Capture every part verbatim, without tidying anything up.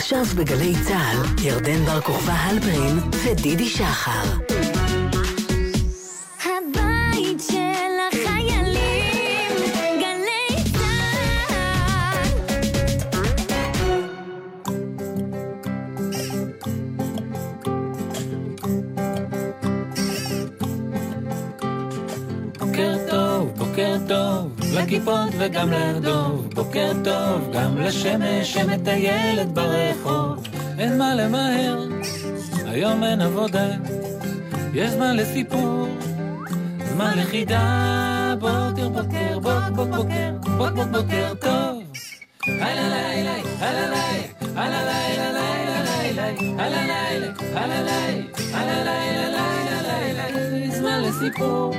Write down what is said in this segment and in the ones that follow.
עכשיו בגלי צהל, ירדן בר כוכבא הלפרין ודידי שחר. הבית של החיילים, גלי צהל. בוקר טוב, בוקר טוב, לכיפות וגם לדוב. בוקר טוב, גם לשמש שמטיילת ברחוב. אין מה למהר, היום אין עבודה, יש זמן לסיפור, זמן לחידה. בוקר בוקר, בוק בוק בוקר, בוק בוק בוקר טוב. הלא לילה, הלא לילה, הלא לילה, לילה לילה, הלא לילה, הלא לילה, הלא לילה, לילה לילה. זמן לסיפור,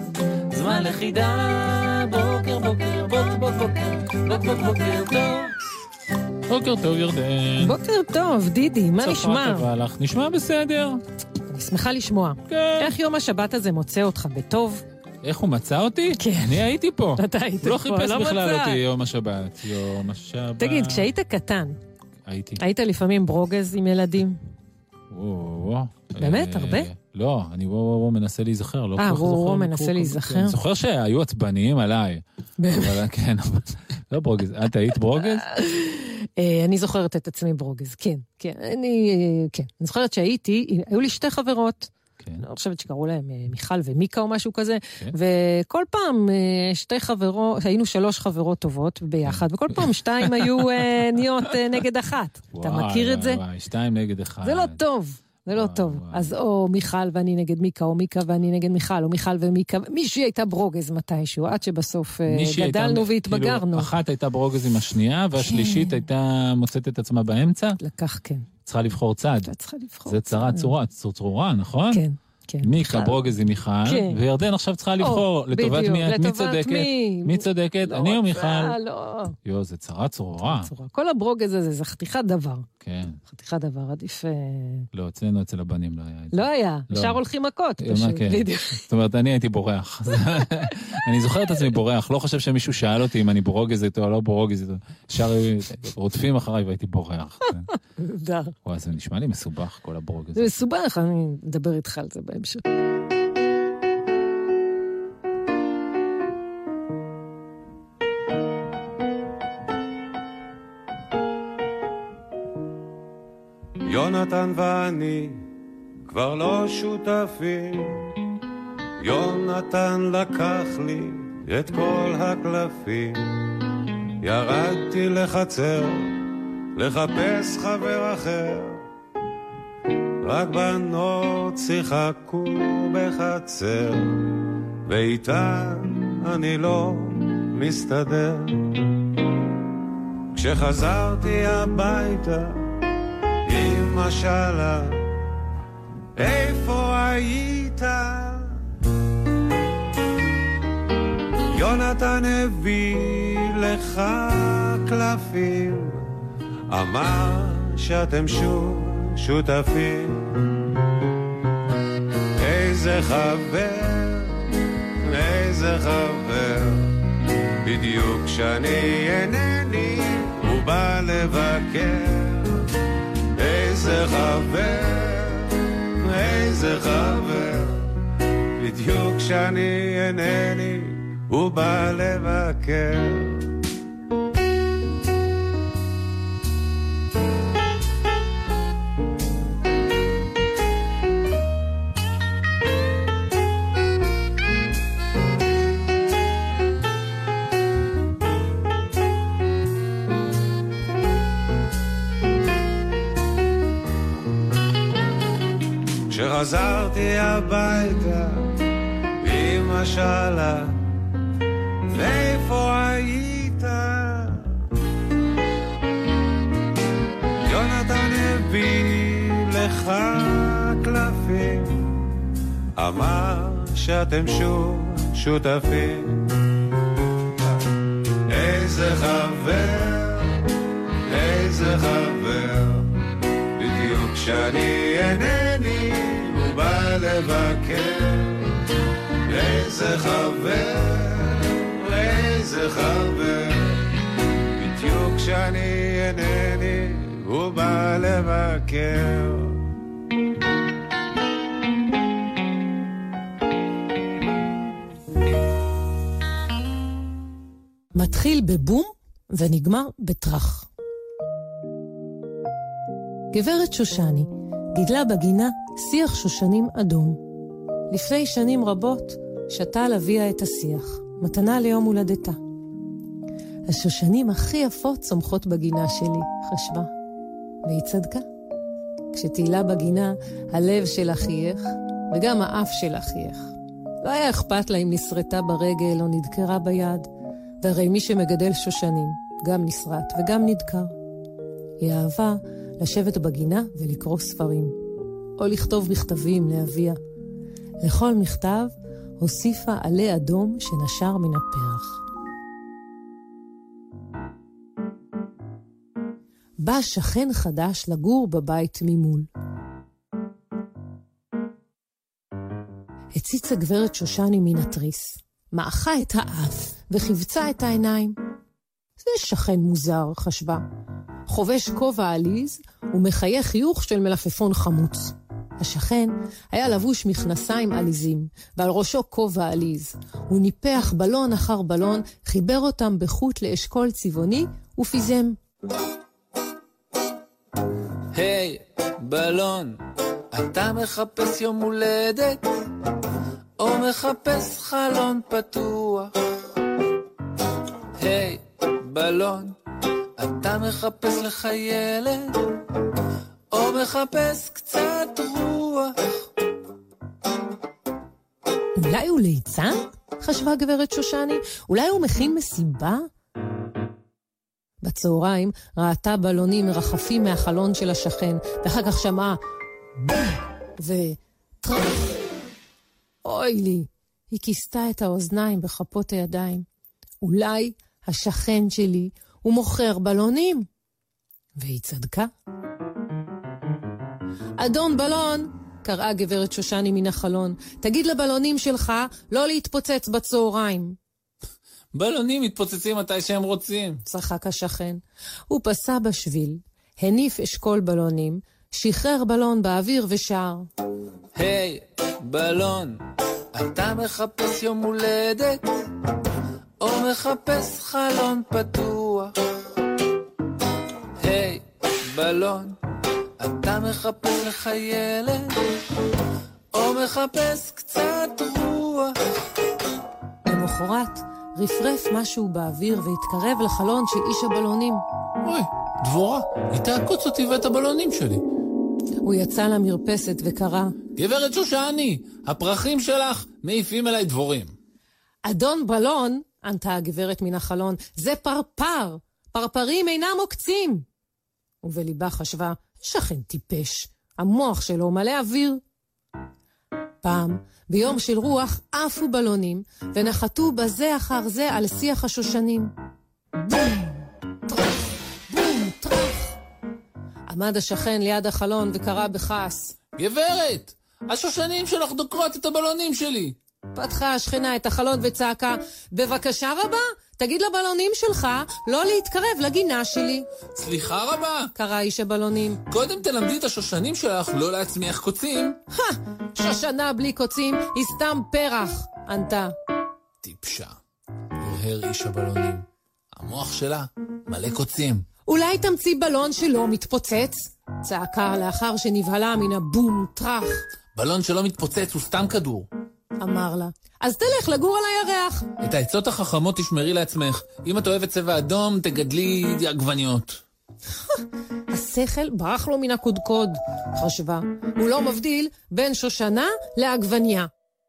זמן לחידה. בוקר בוקר, בוק בוק בוקר, בוק בוק בוקר טוב. בוקר טוב ירדן. בוקר טוב דידי, מה נשמע? לך נשמע בסדר. אני שמחה לשמוע. כן. איך יום השבת הזה מוצא אותך בטוב? איך הוא מצא אותי? כן. אני הייתי פה. אתה היית פה, לא חיפש לא בכלל מצא. אותי יום השבת. יום השבת. תגיד, כשהיית קטן, הייתי. היית לפעמים ברוגז עם ילדים? וואו, וואו. באמת? אה, הרבה? לא, אני וואו וואו מנסה להיזכר. לא אה, כל כך וואו זוכר וואו מקור מנסה כל- להיזכר? אני זוכר שהיו עצבניים עליי. באמת? אבל כן, אבל- לא ברוגז. את היית ברוגז? אה, אני זוכרת את עצמי ברוגז, כן, כן. אני, אה, כן. אני זוכרת שהייתי, היו לי שתי חברות. כן. אני לא חושבת שקראו להם אה, מיכל ומיקה או משהו כזה, כן. וכל פעם אה, שתי חברות, היינו שלוש חברות טובות ביחד, וכל פעם שתיים היו אה, נהיות אה, נגד אחת. אתה וואי, מכיר את וואי, זה? וואי, שתיים נגד אחד. זה לא טוב. זה לא וואי, טוב. וואי. אז או מיכל ואני נגד מיקה, או מיקה ואני נגד מיכל, או מיכל ומיקה, מישהי הייתה ברוגז מתישהו, עד שבסוף אה, מישהי הייתה- גדלנו והתבגרנו. כאילו, אחת הייתה ברוגז עם השנייה, והשלישית הייתה מוצאת את עצמה באמצע. לקח, כן. צריכה לבחור צד. אתה צריכה לבחור. זה צרה צורה, צרורה, נכון? כן, כן. מיקה ברוגז עם מיכל, כן. וירדן עכשיו צריכה לבחור לטובת בדיוק, מי את, מי לטובת צודקת? מי? מי צודקת? לא אני או רוצה, מיכל? לא. יו, זה צרה צרורה. צורה. כל הברוגז הזה, זה חתיכת דבר. כן. חתיכת דבר, עדיף... אה, לא, אצלנו אצל הבנים לא היה את זה. לא היה, לא. ישר הולכים מכות. מה, פשוט, כן. בדיוק. זאת אומרת, אני הייתי בורח. אני זוכר את עצמי בורח, לא חושב שמישהו שאל אותי אם אני ברוגז איתו או לא ברוגז איתו. ישר רודפים אחריי והייתי בורח. כן. נהדר. וואי, זה נשמע לי מסובך, כל הברוגז. זה מסובך, אני אדבר איתך על זה בהמשך. יונתן ואני כבר לא שותפים, יונתן לקח לי את כל הקלפים, ירדתי לחצר לחפש חבר אחר, רק בנות שיחקו בחצר, ואיתן אני לא מסתדר. כשחזרתי הביתה אמא שאלה, איפה היית? יונתן הביא לך קלפים, אמר שאתם שוב שותפים. איזה חבר, איזה חבר, בדיוק כשאני אינני הוא בא לבקר. איזה חבר, איזה חבר, בדיוק כשאני אינני הוא בא לבקר. כשחזרתי הביתה אמא שאלה, איפה היית? יונתן הביא לך קלפים, אמר שאתם שוב שותפים. איזה חבר, איזה חבר, בדיוק כשאני אינני הוא בא לבקר. איזה חבר, איזה חבר, בדיוק כשאני אינני הוא הוא בא לבקר. מתחיל בבום ונגמר בטרח. גברת שושני גידלה בגינה שיח שושנים אדום. לפני שנים רבות שתל אביה את השיח, מתנה ליום הולדתה. השושנים הכי יפות צומחות בגינה שלי, חשבה. והיא צדקה. כשתהילה בגינה, הלב שלה חייך, וגם האף שלה חייך. לא היה אכפת לה אם נשרטה ברגל או נדקרה ביד, והרי מי שמגדל שושנים, גם נשרט וגם נדקר. היא אהבה לשבת בגינה ולקרוא ספרים, או לכתוב מכתבים לאביה. לכל מכתב הוסיפה עלה אדום שנשר מן הפרח. בא שכן חדש לגור בבית ממול. הציצה גברת שושני מן התריס, מעכה את האף וחבצה את העיניים. זה שכן מוזר, חשבה. חובש כובע עליז ומחייך חיוך של מלפפון חמוץ. השכן היה לבוש מכנסיים עליזים, ועל ראשו כובע עליז. הוא ניפח בלון אחר בלון, חיבר אותם בחוט לאשכול צבעוני ופיזם. היי, בלון, אתה מחפש יום הולדת? או מחפש חלון פתוח? היי, בלון, אתה מחפש לך ילד? או מחפש קצת רוח? אולי הוא ליצן? חשבה גברת שושני. אולי הוא מכין מסיבה? בצהריים ראתה בלונים מרחפים מהחלון של השכן, ואחר כך שמעה בום וטרח. אוי לי, היא כיסתה את האוזניים בחפות הידיים. אולי השכן שלי הוא מוכר בלונים. והיא צדקה. אדון בלון, קראה גברת שושני מן החלון, תגיד לבלונים שלך לא להתפוצץ בצהריים. בלונים מתפוצצים מתי שהם רוצים. צחק השכן. הוא פסע בשביל, הניף אשכול בלונים, שחרר בלון באוויר ושר. היי, בלון, אתה מחפש יום הולדת? או מחפש חלון פתוח? היי, בלון, אתה מחפש לך ילד? או מחפש קצת רוח? למחרת רפרף משהו באוויר והתקרב לחלון של איש הבלונים. אוי, דבורה, היא תעקוץ אותי ואת הבלונים שלי. הוא יצא למרפסת וקרא, גברת שושני, הפרחים שלך מעיפים אליי דבורים. אדון בלון, ענתה הגברת מן החלון, זה פרפר, פרפרים אינם עוקצים. ובליבה חשבה, שכן טיפש, המוח שלו מלא אוויר. פעם, ביום של רוח, עפו בלונים, ונחתו בזה אחר זה על שיח השושנים. בום, טרח, בום, טרח. עמד השכן ליד החלון וקרא בכעס, גברת, השושנים שלך דוקרות את הבלונים שלי. פתחה השכנה את החלון וצעקה, בבקשה רבה, תגיד לבלונים שלך לא להתקרב לגינה שלי. סליחה רבה, קרא איש הבלונים. קודם תלמדי את השושנים שלך לא להצמיח קוצים. שושנה בלי קוצים היא סתם פרח, ענתה. טיפשה, הרהר איש הבלונים. המוח שלה מלא קוצים. אולי תמציא בלון שלא מתפוצץ? צעקה לאחר שנבהלה מן הבום טרח. בלון שלא מתפוצץ הוא סתם כדור. אמר לה, אז תלך לגור על הירח. את העצות החכמות תשמרי לעצמך. אם את אוהבת צבע אדום, תגדלי עגבניות. השכל ברח לו מן הקודקוד, חשבה. הוא לא מבדיל בין שושנה לעגבניה.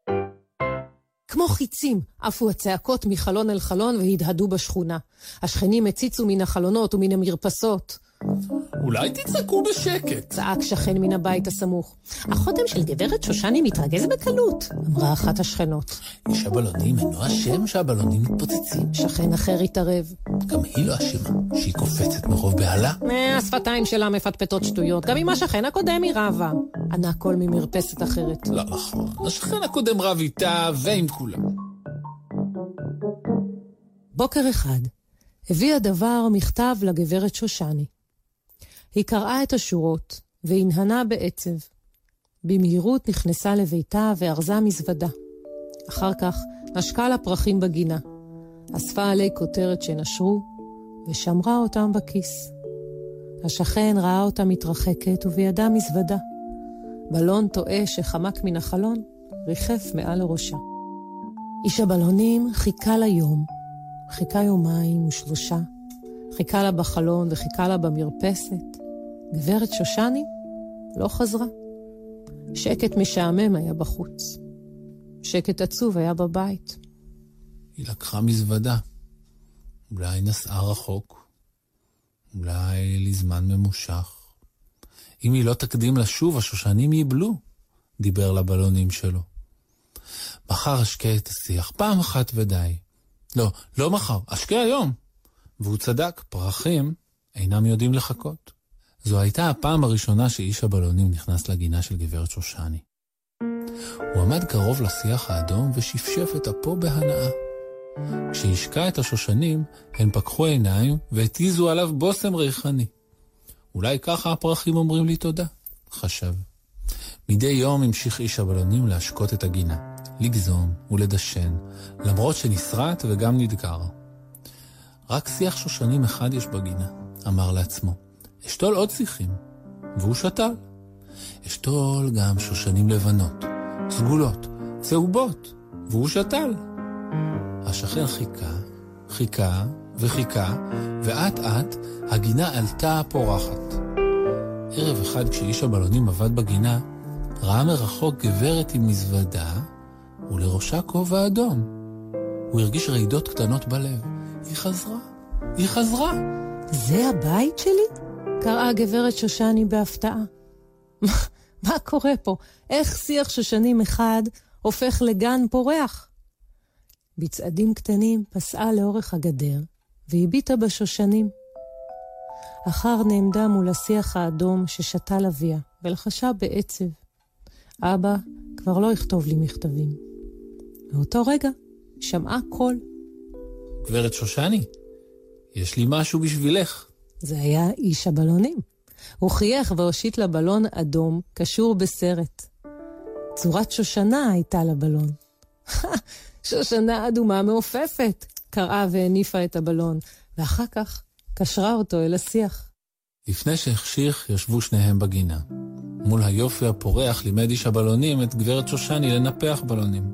כמו חיצים, עפו הצעקות מחלון אל חלון והדהדו בשכונה. השכנים הציצו מן החלונות ומן המרפסות. אולי תצעקו בשקט, צעק שכן מן הבית הסמוך. החותם של גברת שושני מתרגז בקלות, אמרה אחת השכנות. איש הבלונים אינו אשם שהבלונים מתפוצצים. שכן אחר התערב. גם היא לא אשמה שהיא קופצת מרוב בהלה. השפתיים שלה מפטפטות שטויות, גם עם השכן הקודם היא רבה. ענה קול ממרפסת אחרת. לא נכון, השכן הקודם רב איתה ועם כולם. בוקר אחד הביא הדבר מכתב לגברת שושני. היא קראה את השורות והנהנה בעצב. במהירות נכנסה לביתה וארזה מזוודה. אחר כך נשקה לה פרחים בגינה. אספה עלי כותרת שנשרו ושמרה אותם בכיס. השכן ראה אותה מתרחקת ובידה מזוודה. בלון טועה שחמק מן החלון ריחף מעל לראשה. איש הבלונים חיכה לה יום, חיכה יומיים ושלושה, חיכה לה בחלון וחיכה לה במרפסת. גברת שושני לא חזרה. שקט משעמם היה בחוץ. שקט עצוב היה בבית. היא לקחה מזוודה. אולי נסעה רחוק. אולי לזמן ממושך. אם היא לא תקדים לשוב, השושנים ייבלו, דיבר לבלונים שלו. מחר אשקה את השיח, פעם אחת ודי. לא, לא מחר, אשקה היום. והוא צדק, פרחים אינם יודעים לחכות. זו הייתה הפעם הראשונה שאיש הבלונים נכנס לגינה של גברת שושני. הוא עמד קרוב לשיח האדום ושפשף את אפו בהנאה. כשהשקע את השושנים, הן פקחו עיניים והתיזו עליו בוסם ריחני. אולי ככה הפרחים אומרים לי תודה, חשב. מדי יום המשיך איש הבלונים להשקות את הגינה, לגזום ולדשן, למרות שנסרט וגם נדקר. רק שיח שושנים אחד יש בגינה, אמר לעצמו. אשתול עוד שיחים, והוא שתל. אשתול גם שושנים לבנות, סגולות, צהובות, והוא שתל. השכן חיכה, חיכה וחיכה, ואט אט הגינה עלתה פורחת. ערב אחד כשאיש הבלונים עבד בגינה, ראה מרחוק גברת עם מזוודה, ולראשה כובע אדום. הוא הרגיש רעידות קטנות בלב. היא חזרה, היא חזרה. זה הבית שלי? קראה גברת שושני בהפתעה. מה, מה קורה פה? איך שיח שושנים אחד הופך לגן פורח? בצעדים קטנים פסעה לאורך הגדר, והביטה בשושנים. אחר נעמדה מול השיח האדום ששתל אביה, ולחשה בעצב. אבא כבר לא יכתוב לי מכתבים. באותו רגע שמעה קול. גברת שושני, יש לי משהו בשבילך. זה היה איש הבלונים. הוא חייך והושיט לבלון אדום קשור בסרט. צורת שושנה הייתה לבלון. שושנה אדומה מעופפת, קראה והניפה את הבלון, ואחר כך קשרה אותו אל השיח. לפני שהחשיך ישבו שניהם בגינה. מול היופי הפורח לימד איש הבלונים את גברת שושני לנפח בלונים.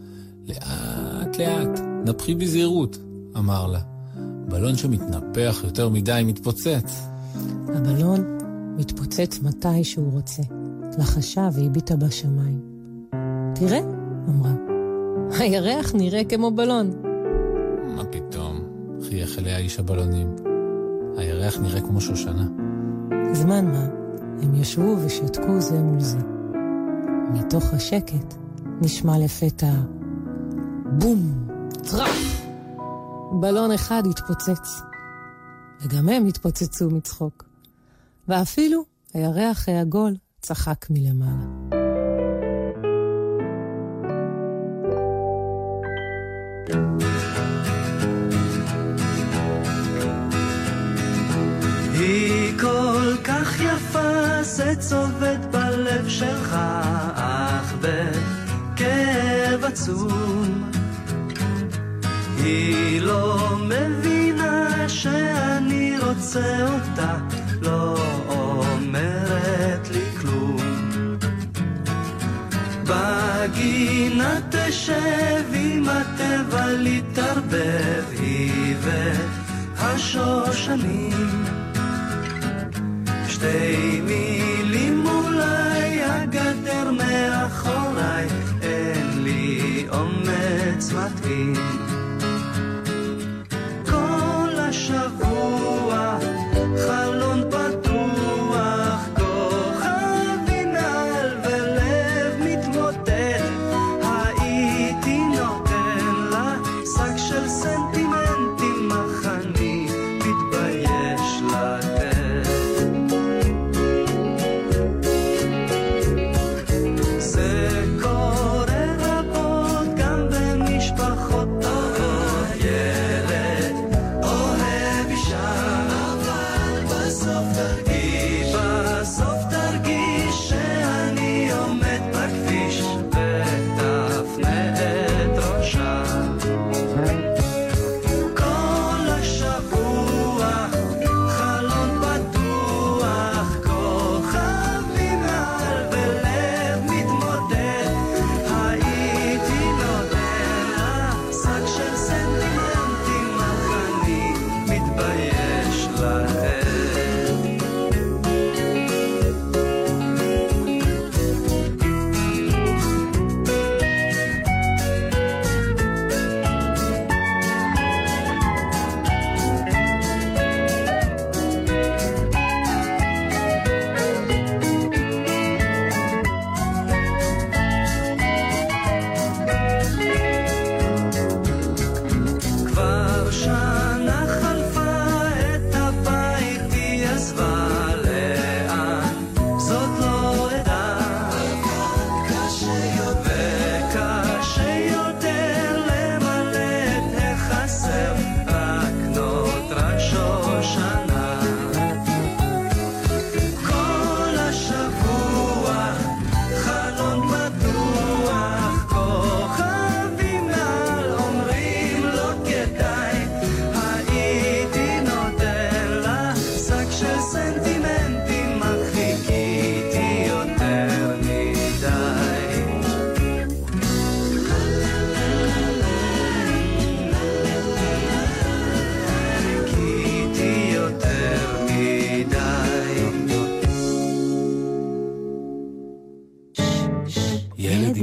לאט לאט, נפחי בזהירות, אמר לה. בלון שמתנפח יותר מדי מתפוצץ. הבלון מתפוצץ מתי שהוא רוצה. לחשה והביטה בשמיים. תראה, אמרה. הירח נראה כמו בלון. מה פתאום? חייך אליה איש הבלונים. הירח נראה כמו שושנה. זמן מה, הם ישבו ושתקו זה מול זה. מתוך השקט נשמע לפתע בום, טרף. בלון אחד התפוצץ. וגם הם התפוצצו מצחוק. ואפילו הירח העגול צחק מלמעלה. היא כל כך יפה, זה צובט בלב שלך, אך בכאב עצום. היא לא מבינה שאני רוצה אותה, לא אומרת לי כלום. בגינה תשב עם הטבע להתערבב, היא והשושנים. שתי מילים אולי, הגדר מאחוריי, אין לי אומץ מתאים. כל השבוע חלון פתוח, כוכבים מעל ולב מתמוטט. הייתי נותן לה שק של סנטימנטים, אך אני מתבייש לתת.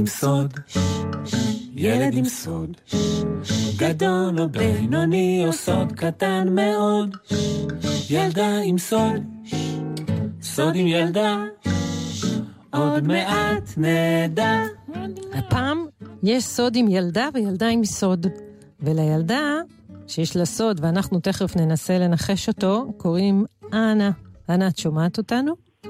עם סוד, ילד עם סוד, גדול או בינוני או סוד קטן מאוד, ילדה עם סוד, סוד עם ילדה, עוד מעט נדע. הפעם יש סוד עם ילדה וילדה עם סוד. ולילדה שיש לה סוד, ואנחנו תכף ננסה לנחש אותו, קוראים אנה. אנה, את שומעת אותנו?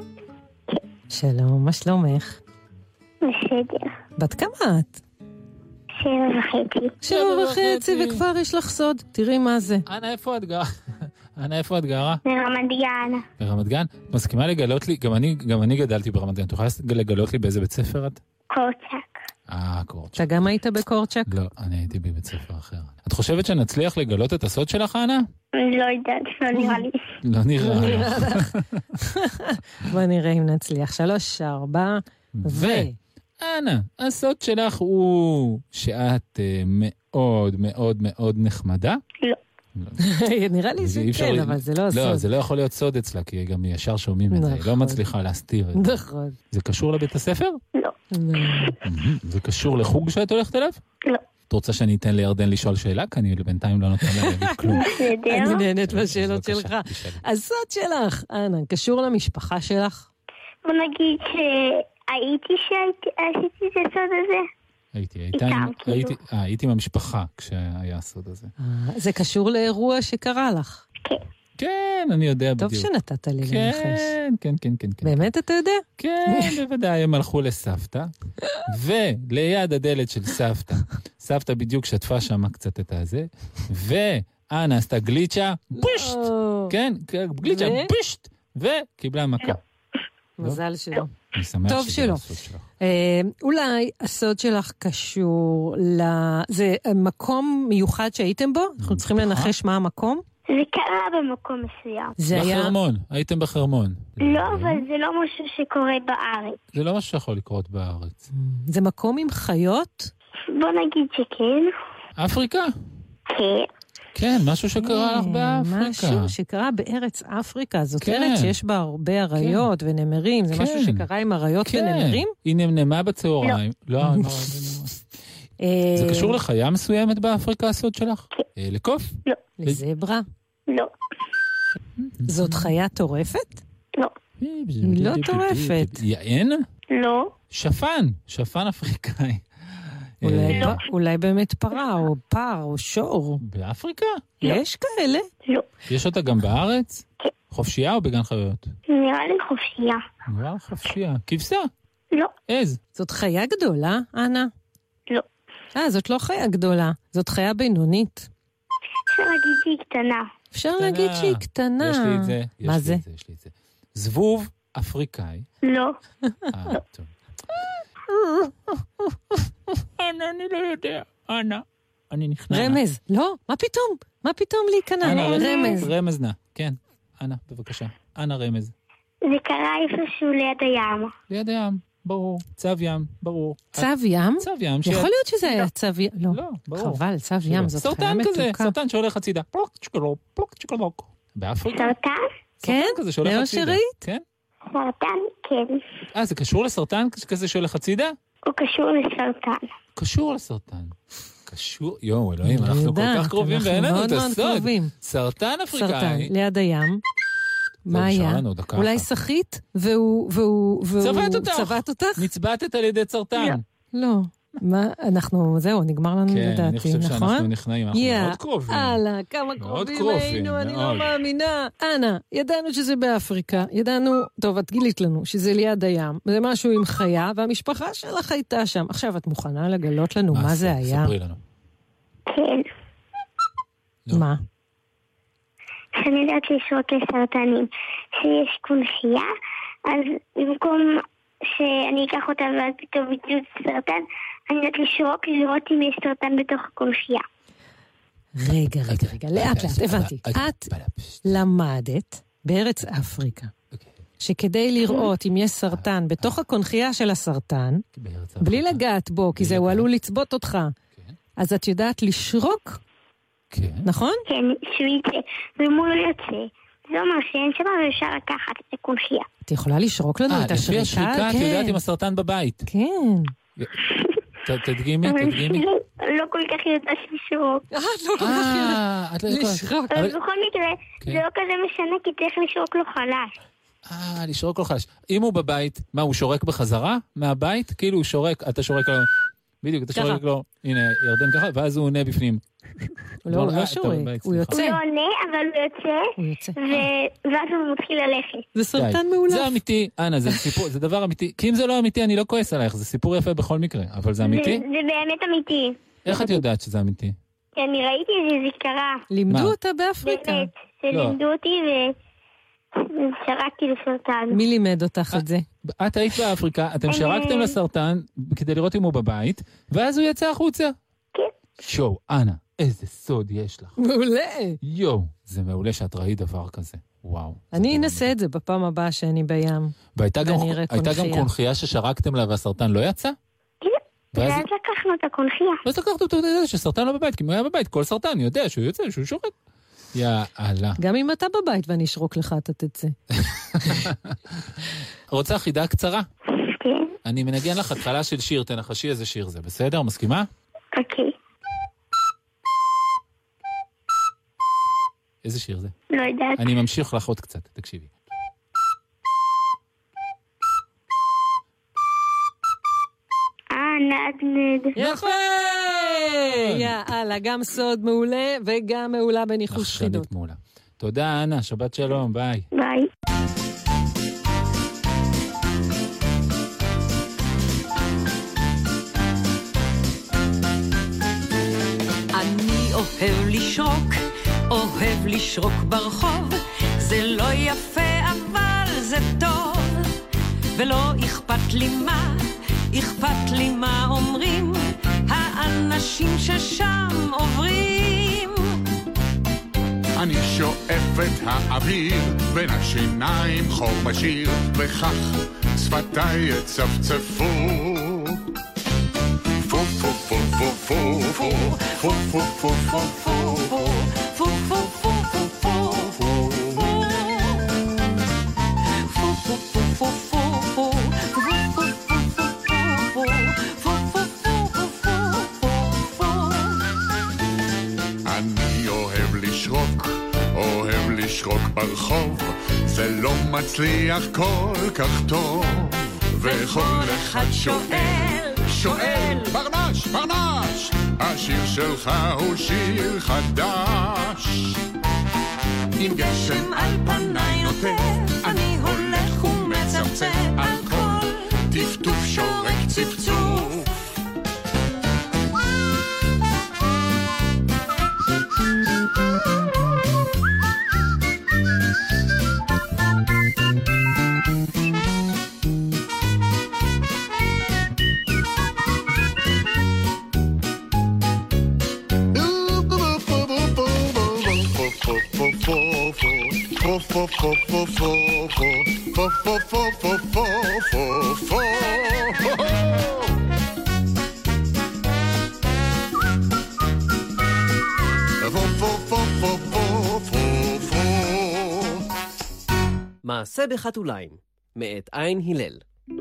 שלום, מה שלומך? בסדר. בת כמה את? שבע וחצי. שבע וחצי, וכבר יש לך סוד. תראי מה זה. אנה, איפה את גרה? אנה, איפה את גרה? ברמת גן. ברמת גן? את מסכימה לגלות לי? גם אני, גם אני גדלתי ברמת גן. את יכולה לגלות לי באיזה בית ספר את? קורצ'ק. אה, קורצ'ק. אתה גם היית בקורצ'ק? לא, אני הייתי בבית ספר אחר. את חושבת שנצליח לגלות את הסוד שלך, אנה? לא יודעת, לא נראה לי. לא נראה לך. בוא נראה אם נצליח. שלוש, ארבע, ו... אנה, הסוד שלך הוא שאת אה, מאוד מאוד מאוד נחמדה? לא. נראה לי שכן, אבל זה לא הסוד. לא, זה לא יכול להיות סוד אצלה, כי גם ישר שומעים את זה. היא לא מצליחה להסתיר את זה. נכון. זה קשור לבית הספר? לא. זה קשור לחוג שאת הולכת אליו? לא. את רוצה שאני אתן לירדן לשאול שאלה? כי אני בינתיים לא נותן לה כלום. אני נהנית מהשאלות שלך. הסוד שלך, אנה, קשור למשפחה שלך? בוא נגיד שהייתי שעשיתי את הסוד הזה. הייתי, הייתי עם המשפחה כשהיה הסוד הזה. זה קשור לאירוע שקרה לך? כן. כן, אני יודע בדיוק. טוב שנתת לי לנחש. כן, כן, כן, כן. באמת אתה יודע? כן, בוודאי, הם הלכו לסבתא, וליד הדלת של סבתא, סבתא בדיוק שטפה שם קצת את הזה, ואנה עשתה גליצ'ה, פשט, כן, גליצ'ה, פשט, וקיבלה מכה. מזל שלא. אני שמח טוב שזה שלא. הסוד שלך. אולי הסוד שלך קשור ל... זה מקום מיוחד שהייתם בו? אנחנו צריכים לנחש מה המקום? זה קרה במקום מסוים. זה היה... בחרמון, הייתם בחרמון. לא, אבל זה לא משהו שקורה בארץ. זה לא משהו שיכול לקרות בארץ. זה מקום עם חיות? בוא נגיד שכן. אפריקה? כן. כן, משהו שקרה לך באפריקה. משהו שקרה בארץ אפריקה. זאת כן. ארץ שיש בה הרבה אריות ונמרים. זה כן. משהו שקרה עם אריות כן. ונמרים? היא נמנמה בצהריים. לא, לא, לא. זה קשור לחיה מסוימת באפריקה, הסוד שלך? לקוף? לא. לזברה? לא. זאת חיה טורפת? לא. היא לא טורפת. יען? לא. שפן, שפן אפריקאי. אולי, לא. אולי באמת פרה או פר או שור. באפריקה? יש כאלה? לא. יש אותה גם בארץ? כן. חופשייה או בגן חיות? נראה לי חופשייה. נראה לי חופשייה. כבשה? לא. עז? זאת חיה גדולה, אנה? לא. אה, זאת לא חיה גדולה. זאת חיה בינונית. אפשר להגיד שהיא קטנה. אפשר להגיד שהיא קטנה. יש לי את זה. מה זה? יש לי את זה. זבוב אפריקאי. לא. אה, טוב. אנה, אני לא יודע. אנה, אני נכנע. רמז. לא, מה פתאום? מה פתאום להיכנע? אנה, רמז. רמז נע. כן. אנה, בבקשה. אנה רמז. זה קרה איפשהו ליד הים. ליד הים, ברור. צו ים, ברור. צו ים? צו ים. יכול להיות שזה היה צו ים. לא, לא, ברור. חבל, צו ים, זאת חיה סרטן כזה, מתוקה. סרטן שהולך הצידה. פלוק צ'קלוק, פלוק צ'קלוק. באפריקה? סרטן? כן? סרטן כזה שהולך זה מה הצידה. שראית? כן? סרטן? כן. אה, זה קשור לסרטן כזה שהולך הצידה? הוא קשור לסרטן. קשור לסרטן. קשור, יואו, אלוהים, אני אנחנו כל יודעת, כך קרובים אנחנו בעינינו מאוד את מאוד הסוד. קרובים. סרטן סרטן, אפריקאי. ליד הים. מה נשאר היה? לנו דקה אולי אחת. שחית, והוא... והוא... והוא- צבט אותך. צבט אותך? נצבטת על ידי סרטן. לא. מה, אנחנו, זהו, נגמר לנו כן, אני לדעתי, חושב שאנחנו נכון? נכנעים, אנחנו יא, מאוד קרובים. הלאה, כמה מאוד קרובים קרובים, היינו, אני לא מאוד. מאמינה. אנה, ידענו שזה באפריקה, ידענו, טוב, את גילית לנו שזה ליד הים, זה משהו עם חיה, והמשפחה שלך הייתה שם. עכשיו, את מוכנה לגלות לנו מה זה היה? ספרי לנו. כן. לא. מה? שאני יודעת לשרוק לסרטנים. שיש קונחייה, אז במקום שאני אקח אותה ואז פתאום יצאו סרטן, אני יודעת לשרוק לראות אם יש סרטן בתוך הקונחייה. רגע, רגע, רגע, לאט לאט, הבנתי. את למדת בארץ אפריקה, שכדי לראות אם יש סרטן בתוך הקונחייה של הסרטן, בלי לגעת בו, כי זה הוא עלול לצבות אותך, אז את יודעת לשרוק, נכון? כן, שהוא יצא, ומול לא יוצא. זה אומר שאין שמה ואפשר לקחת את הקונחייה. את יכולה לשרוק לנו את השריקה? לפי השריקה את יודעת עם הסרטן בבית. כן. תדגימי, תדגימי. לא כל כך יודעת לשרוק. אה, לא כל כך יודעת לשרוק. אבל בכל מקרה, זה לא כזה משנה, כי צריך לשרוק לו חלש. אה, לשרוק לו חלש. אם הוא בבית, מה, הוא שורק בחזרה מהבית? כאילו הוא שורק, אתה שורק לו, בדיוק, אתה שורק לו, הנה, ירדן ככה, ואז הוא עונה בפנים. לא, הוא לא שורק, הוא יוצא. הוא לא עונה, אבל הוא יוצא, ואז הוא מתחיל ללכת. זה סרטן מעולף. זה אמיתי, אנה, זה סיפור, זה דבר אמיתי. כי אם זה לא אמיתי, אני לא כועס עלייך, זה סיפור יפה בכל מקרה, אבל זה אמיתי? זה באמת אמיתי. איך את יודעת שזה אמיתי? כי אני ראיתי שזה קרה. לימדו אותה באפריקה. באמת, שלימדו אותי ושרקתי לסרטן. מי לימד אותך את זה? את היית באפריקה, אתם שרקתם לסרטן כדי לראות אם הוא בבית, ואז הוא יצא החוצה. כן. שואו, אנה, איזה סוד יש לך. מעולה. יואו, זה מעולה שאת ראית דבר כזה. וואו. אני אנסה את זה בפעם הבאה שאני בים. והייתה גם קונחייה ששרקתם לה והסרטן לא יצא? כן. ואז לקחנו את הקונחייה. ואז לקחנו את זה שסרטן לא בבית, כי אם הוא היה בבית, כל סרטן יודע שהוא יוצא, שהוא שורק. יאללה. גם אם אתה בבית ואני אשרוק לך, אתה תצא. רוצה חידה קצרה? כן. אני מנגן לך התחלה של שיר, תנחשי איזה שיר זה, בסדר? מסכימה? אוקיי. איזה שיר זה? לא יודעת. אני ממשיך לך עוד קצת, תקשיבי. אה, נדנד. יפה! יאללה, גם סוד מעולה וגם מעולה בניחוש חידות. אחשנית מעולה. תודה, אנה, שבת שלום, ביי. ביי. אני אוהב לשרוק, אוהב לשרוק ברחוב, זה לא יפה אבל זה טוב, ולא אכפת לי מה, אכפת לי מה אומרים האנשים ששם עוברים. אני שואף את האוויר בין השיניים חור בשיר, וכך שפתיי יצפצפו. פו פו פו פו פו פו פו פו פו פו פו פו פו פו לשרוק ברחוב, זה לא מצליח כל כך טוב, וכל אחד שואל, שואל, ברנש, ברנש, השיר שלך הוא שיר חדש. אם גשם על פניי נוטף, אני הולך ומצפצף על כל טפטוף שורק צפצוף. פו פו פו פו פו פו פו פו פו פו פו מעשה בחתוליים, מאת עין הלל.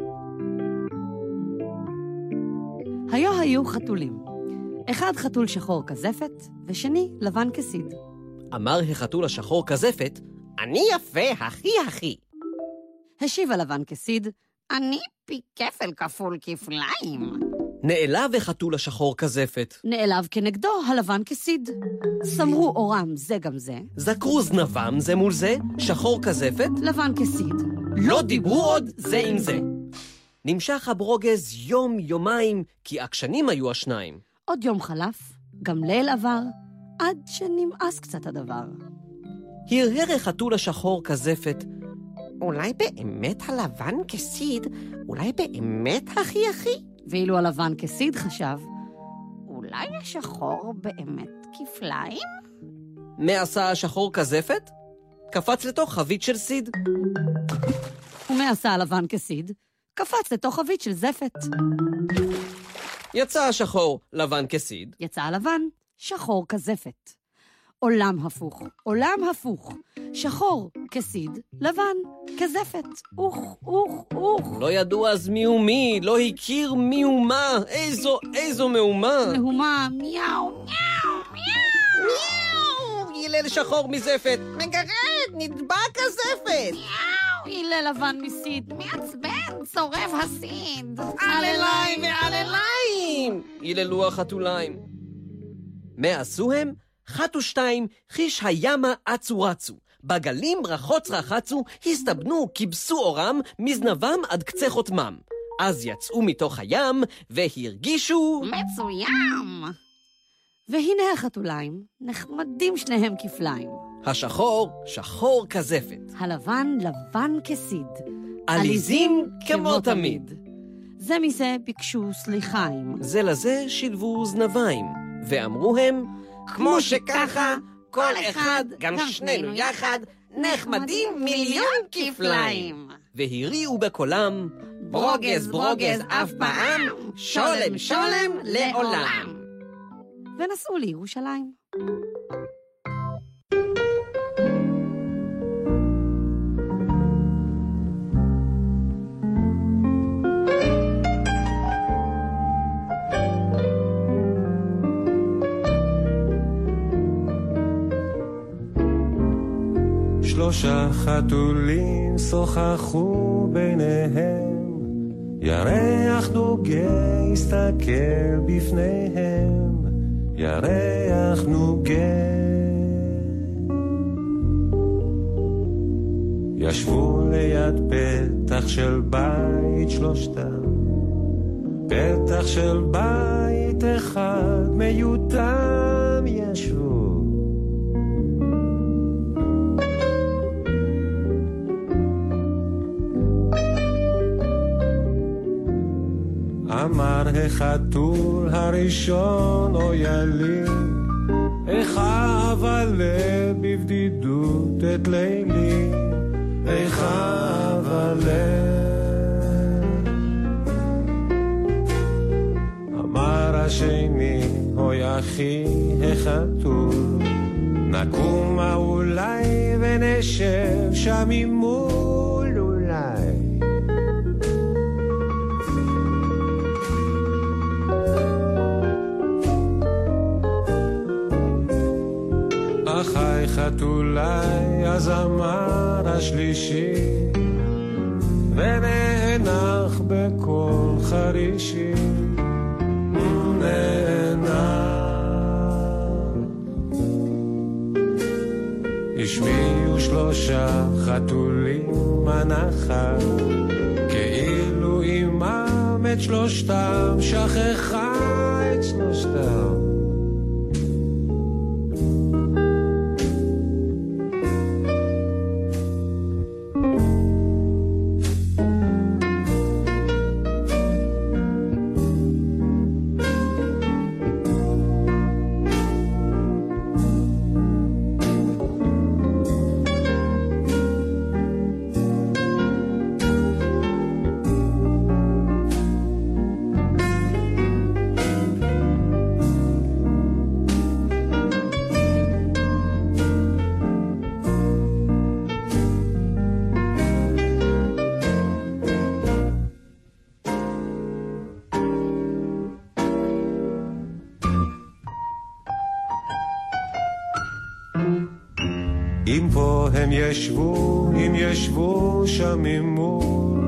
היו היו חתולים. אחד חתול שחור כזפת, ושני לבן כסיד. אמר החתול השחור כזפת, אני יפה, הכי הכי. השיב הלבן כסיד, אני פי כפל כפול כפליים. נעלב החתול השחור כזפת. נעלב כנגדו הלבן כסיד. סמרו אורם זה גם זה. זקרו זנבם זה מול זה, שחור כזפת. לבן כסיד. לא דיברו עוד זה עם זה. נמשך הברוגז יום יומיים, כי עקשנים היו השניים. עוד יום חלף, גם ליל עבר, עד שנמאס קצת הדבר. הרהר החתול השחור כזפת, אולי באמת הלבן כסיד, אולי באמת הכי הכי. ואילו הלבן כסיד חשב, אולי השחור באמת כפליים? מה עשה השחור כזפת? קפץ לתוך חבית של סיד. ומה עשה הלבן כסיד? קפץ לתוך חבית של זפת. יצא השחור לבן כסיד. יצא הלבן שחור כזפת. עולם הפוך, עולם הפוך. שחור כסיד, לבן כזפת. אוך, אוך, אוך. לא ידעו אז מי הוא מי, לא הכיר מי הוא מה. איזו, איזו מהומה. מהומה, מיהו, מיהו, מיהו. מיהו, הילל שחור מזפת. מגרד, נדבק הזפת. מיהו, הילל לבן מסיד. מעצבן, צורב הסיד. על אליי ועל אליים. היללו החתוליים. מה עשו הם? חת ושתיים, חיש הימה אצו רצו. בגלים רחוץ רחצו, הסתבנו, כיבסו אורם, מזנבם עד קצה חותמם. אז יצאו מתוך הים, והרגישו... מצוים! והנה החתוליים, נחמדים שניהם כפליים. השחור, שחור כזפת. הלבן, לבן כסיד. עליזים כמו תמיד. זה מזה ביקשו סליחיים. זה לזה שילבו זנביים, ואמרו הם... כמו שככה, כל אחד, גם שנינו יחד, נחמדים מיליון כפליים. והריעו בקולם, ברוגז ברוגז אף פעם, שולם שולם לעולם. ונסעו לירושלים. שלושה חתולים שוחחו ביניהם, ירח נוגה הסתכל בפניהם, ירח נוגה. ישבו ליד פתח של בית שלושתם, פתח של בית אחד מיותם ישבו. אמר החתול הראשון, אוי לי, איך אבלה בבדידות את לילי, איך אבלה. אמר השני, אוי אחי החתול, נקומה אולי ונשב שם ממול אולי. אחי חתולי, אז אמר השלישי, ונהנח בכל חרישי, נהנח. השמיעו שלושה חתולים הנחה, כאילו אימם את שלושתם, שכחה את שלושתם. אם פה הם ישבו, אם ישבו שם ממול,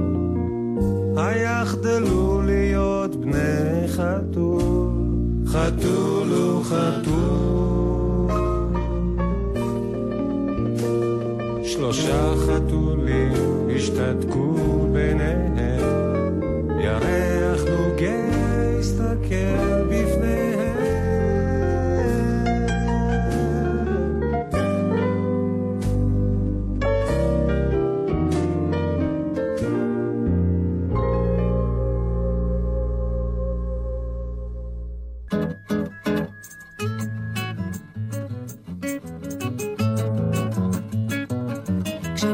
היחדלו להיות בני חתול, חתול וחתול. שלושה חתולים השתתקו ביניהם, ירח נוגה הסתכל בפניהם.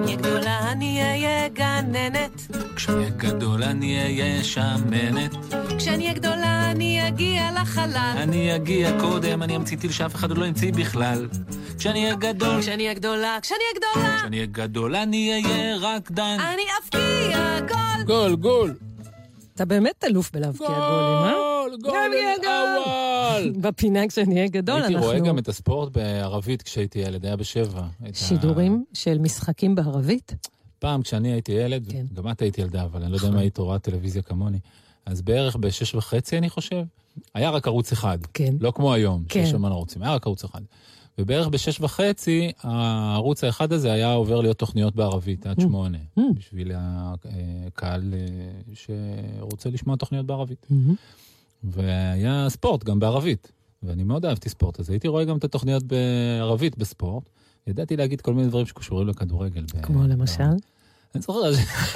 כשאהיה גדול אני אהיה שמנת, כשאני אהיה גדולה אני אגיע לחלל. אני אגיע קודם, אני אמציא טיל שאף אחד עוד לא ימציא בכלל. כשאני אהיה גדול, כשאני אהיה גדולה, כשאני אהיה גדולה, כשאני אהיה גדול אני אהיה רקדן. אני אבקיע גול. גול, גול. אתה באמת אלוף בלהבקיע גולים, אה? גול, גול אל-אוול. בפינה כשאני אהיה גדול, אנחנו... הייתי רואה גם את הספורט בערבית כשהייתי ילד, היה בשבע. שידורים של משחקים בערבית? פעם כשאני הייתי ילד, גם את הייתי ילדה, אבל אני לא יודע אם היית רואה טלוויזיה כמוני, אז בערך בשש וחצי אני חושב, היה רק ערוץ אחד. לא כמו היום, שיש המון ערוצים, היה רק ערוץ אחד. ובערך בשש וחצי, הערוץ האחד הזה היה עובר להיות תוכניות בערבית, עד שמונה, בשביל הקהל שרוצה לשמוע תוכניות בערבית. והיה ספורט גם בערבית, ואני מאוד אהבתי ספורט, אז הייתי רואה גם את התוכניות בערבית בספורט, ידעתי להגיד כל מיני דברים שקשורים לכדורגל. כמו למשל? אני זוכר,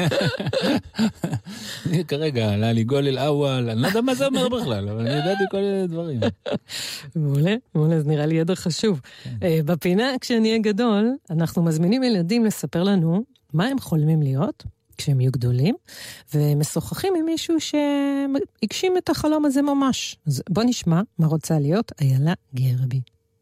כרגע, עלה לי גול אל-אוול, אני לא יודע מה זה אומר בכלל, אבל אני ידעתי כל מיני דברים. מעולה, מעולה, זה נראה לי ידע חשוב. בפינה, כשאני אהיה גדול, אנחנו מזמינים ילדים לספר לנו מה הם חולמים להיות כשהם יהיו גדולים, ומשוחחים עם מישהו שהגשים את החלום הזה ממש. אז בוא נשמע מה רוצה להיות איילה גרבי.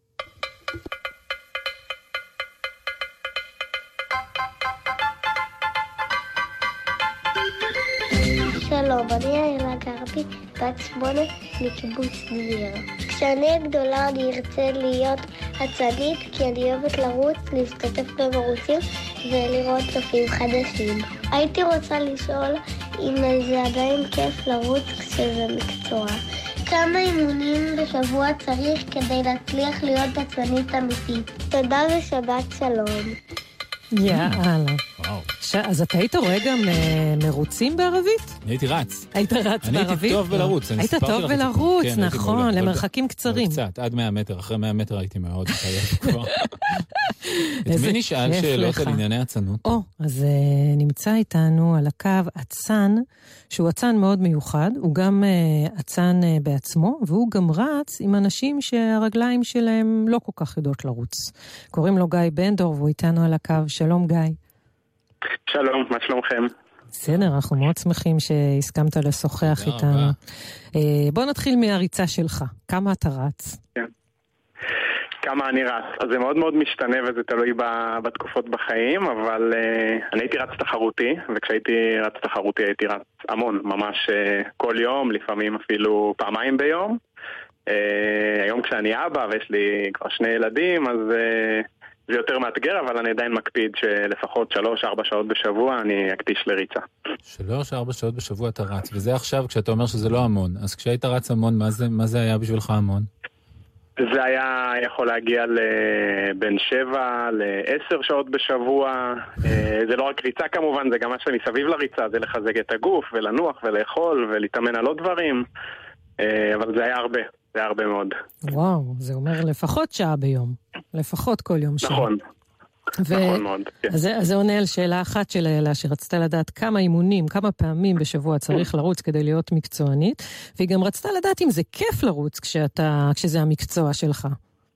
שלום, אני איילה גרבי, בת שמונה מקיבוץ ניר. כשאני הגדולה אני ארצה להיות אצנית, כי אני אוהבת לרוץ, להשתתף במרוצים ולראות צופים חדשים. הייתי רוצה לשאול אם זה עדיין כיף לרוץ כשזה מקצוע. כמה אימונים בשבוע צריך כדי להצליח להיות אצנית אמיתית? תודה ושבת שלום. יאללה. אז אתה היית רואה גם מרוצים בערבית? הייתי רץ. היית רץ בערבית? אני הייתי טוב בלרוץ. היית טוב בלרוץ, נכון, למרחקים קצרים. קצת, עד מאה מטר. אחרי מאה מטר הייתי מאוד חייב כבר. את מי נשאל שאלות על ענייני עצנות? או, אז נמצא איתנו על הקו עצן, שהוא עצן מאוד מיוחד, הוא גם עצן בעצמו, והוא גם רץ עם אנשים שהרגליים שלהם לא כל כך יודעות לרוץ. קוראים לו גיא בנדור, והוא איתנו על הקו. שלום גיא. שלום, מה שלומכם? בסדר, אנחנו מאוד שמחים שהסכמת לשוחח איתנו. בוא נתחיל מהריצה שלך. כמה אתה רץ? כן. כמה אני רץ. אז זה מאוד מאוד משתנה וזה תלוי בתקופות בחיים, אבל uh, אני הייתי רץ תחרותי, וכשהייתי רץ תחרותי הייתי רץ המון, ממש uh, כל יום, לפעמים אפילו פעמיים ביום. Uh, היום כשאני אבא ויש לי כבר שני ילדים, אז uh, זה יותר מאתגר, אבל אני עדיין מקפיד שלפחות שלוש, ארבע שעות בשבוע אני אקדיש לריצה. שלוש, ארבע שעות בשבוע אתה רץ, וזה עכשיו כשאתה אומר שזה לא המון. אז כשהיית רץ המון, מה זה, מה זה היה בשבילך המון? זה היה יכול להגיע לבין שבע לעשר שעות בשבוע. זה לא רק ריצה כמובן, זה גם מה שמסביב לריצה, זה לחזק את הגוף ולנוח ולאכול ולהתאמן על עוד דברים. אבל זה היה הרבה, זה היה הרבה מאוד. וואו, זה אומר לפחות שעה ביום. לפחות כל יום שעה. נכון. ו... נכון מאוד, כן. אז, אז זה עונה על שאלה אחת של אלה, שרצתה לדעת כמה אימונים, כמה פעמים בשבוע צריך לרוץ כדי להיות מקצוענית, והיא גם רצתה לדעת אם זה כיף לרוץ כשאתה, כשזה המקצוע שלך.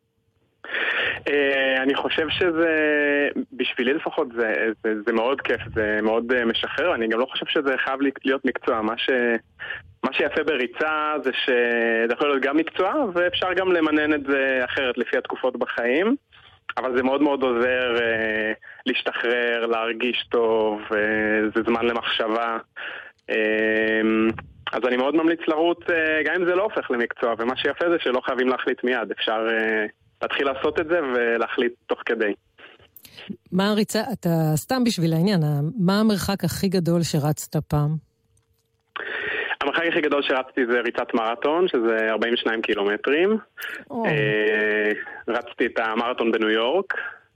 אני חושב שזה, בשבילי לפחות זה, זה, זה מאוד כיף, זה מאוד משחרר, אני גם לא חושב שזה חייב להיות מקצוע, מה ש... מה שיפה בריצה זה שזה יכול להיות גם מקצוע, ואפשר גם למנן את זה אחרת לפי התקופות בחיים, אבל זה מאוד מאוד עוזר אה, להשתחרר, להרגיש טוב, אה, זה זמן למחשבה. אה, אז אני מאוד ממליץ לרוץ, אה, גם אם זה לא הופך למקצוע, ומה שיפה זה שלא חייבים להחליט מיד, אפשר אה, להתחיל לעשות את זה ולהחליט תוך כדי. מה הריצה, אתה סתם בשביל העניין, מה המרחק הכי גדול שרצת פעם? המרחק הכי גדול שרצתי זה ריצת מרתון, שזה ארבעים ושניים קילומטרים. Oh. רצתי את המרתון בניו יורק,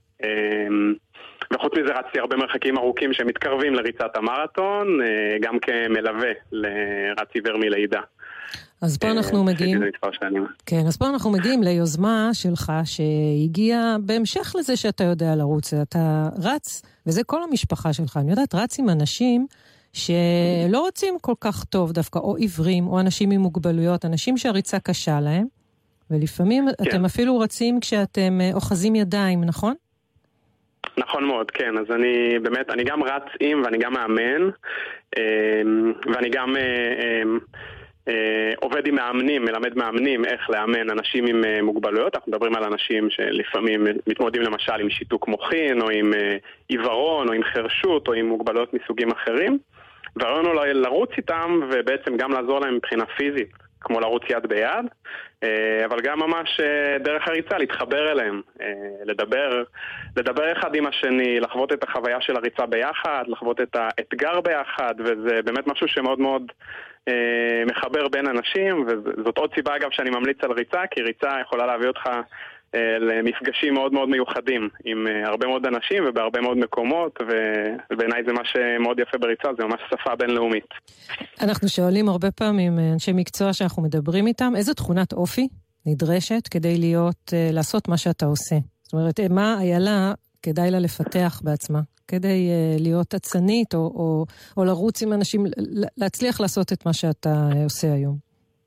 וחוץ מזה רצתי הרבה מרחקים ארוכים שמתקרבים לריצת המרתון, גם כמלווה לרץ עיוור מלידה. אז פה אנחנו מגיעים, כן, אז פה אנחנו מגיעים ליוזמה שלך שהגיעה בהמשך לזה שאתה יודע לרוץ, אתה רץ, וזה כל המשפחה שלך, אני יודעת, רץ עם אנשים שלא רוצים כל כך טוב דווקא, או עיוורים, או אנשים עם מוגבלויות, אנשים שהריצה קשה להם, ולפעמים כן. אתם אפילו רצים כשאתם אוחזים ידיים, נכון? נכון מאוד, כן. אז אני באמת, אני גם רץ עם ואני גם מאמן, ואני גם עובד עם מאמנים, מלמד מאמנים איך לאמן אנשים עם מוגבלויות. אנחנו מדברים על אנשים שלפעמים מתמודדים למשל עם שיתוק מוחין, או עם עיוורון, או עם חרשות, או עם מוגבלויות מסוגים אחרים. והרעיון הוא לרוץ איתם, ובעצם גם לעזור להם מבחינה פיזית, כמו לרוץ יד ביד, אבל גם ממש דרך הריצה, להתחבר אליהם, לדבר, לדבר אחד עם השני, לחוות את החוויה של הריצה ביחד, לחוות את האתגר ביחד, וזה באמת משהו שמאוד מאוד מחבר בין אנשים, וזאת עוד סיבה אגב שאני ממליץ על ריצה, כי ריצה יכולה להביא אותך למפגשים מאוד מאוד מיוחדים עם הרבה מאוד אנשים ובהרבה מאוד מקומות, ובעיניי זה מה שמאוד יפה בריצה, זה ממש שפה בינלאומית. אנחנו שואלים הרבה פעמים אנשי מקצוע שאנחנו מדברים איתם, איזו תכונת אופי נדרשת כדי להיות, לעשות מה שאתה עושה? זאת אומרת, מה איילה כדאי לה לפתח בעצמה, כדי להיות עצנית או, או, או לרוץ עם אנשים, להצליח לעשות את מה שאתה עושה היום?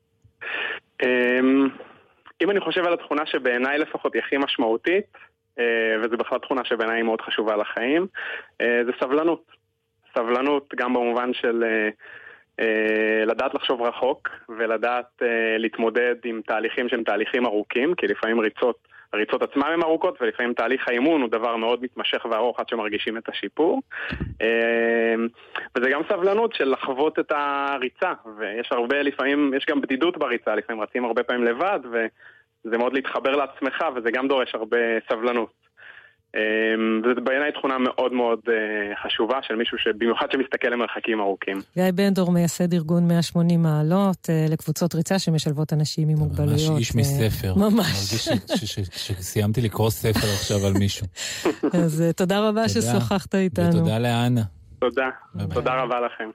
אם אני חושב על התכונה שבעיניי לפחות היא הכי משמעותית, וזו בכלל תכונה שבעיניי היא מאוד חשובה לחיים, זה סבלנות. סבלנות גם במובן של לדעת לחשוב רחוק, ולדעת להתמודד עם תהליכים שהם תהליכים ארוכים, כי לפעמים ריצות, הריצות עצמם הן ארוכות, ולפעמים תהליך האימון הוא דבר מאוד מתמשך וארוך עד שמרגישים את השיפור. וזה גם סבלנות של לחוות את הריצה, ויש הרבה, לפעמים, יש גם בדידות בריצה, לפעמים רצים הרבה פעמים לבד, וזה מאוד להתחבר לעצמך, וזה גם דורש הרבה סבלנות. וזה בעיניי תכונה מאוד מאוד חשובה של מישהו שבמיוחד שמסתכל למרחקים ארוכים. גיא בנדור מייסד ארגון מאה ושמונים מעלות לקבוצות ריצה שמשלבות אנשים עם מוגבלויות. ממש איש מספר. ממש. שסיימתי לקרוא ספר עכשיו על מישהו. אז תודה רבה ששוחחת איתנו. ותודה לאנה. תודה. תודה רבה לכם.